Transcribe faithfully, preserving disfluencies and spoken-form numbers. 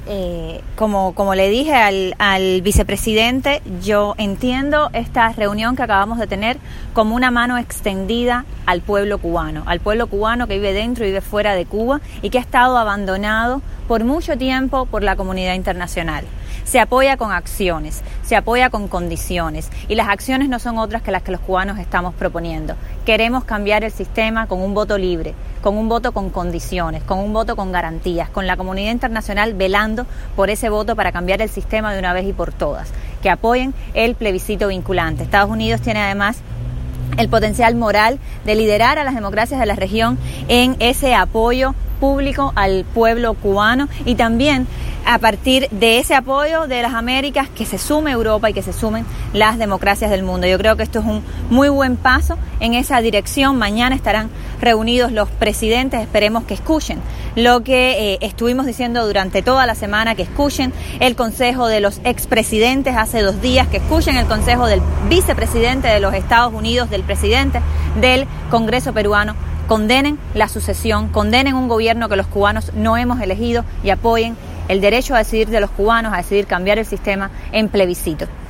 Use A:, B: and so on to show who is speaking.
A: eh, como, como le dije al, al vicepresidente, yo entiendo esta reunión que acabamos de tener como una mano extendida al pueblo cubano, al pueblo cubano que vive dentro y vive fuera de Cuba y que ha estado abandonado por mucho tiempo por la comunidad internacional. Se apoya con acciones, se apoya con condiciones y las acciones no son otras que las que los cubanos estamos proponiendo. Queremos cambiar el sistema con un voto libre, con un voto con condiciones, con un voto con garantías, con la comunidad internacional velando por ese voto para cambiar el sistema de una vez y por todas, que apoyen el plebiscito vinculante. Estados Unidos tiene además el potencial moral de liderar a las democracias de la región en ese apoyo público al pueblo cubano y también a partir de ese apoyo de las Américas que se sume Europa y que se sumen las democracias del mundo. Yo creo que esto es un muy buen paso en esa dirección. Mañana estarán reunidos los presidentes, esperemos que escuchen lo que eh, estuvimos diciendo durante toda la semana, que escuchen el consejo de los expresidentes hace dos días, que escuchen el consejo del vicepresidente de los Estados Unidos, del presidente del Congreso peruano. Condenen la sucesión, condenen un gobierno que los cubanos no hemos elegido y apoyen el derecho a decidir de los cubanos, a decidir cambiar el sistema en plebiscito.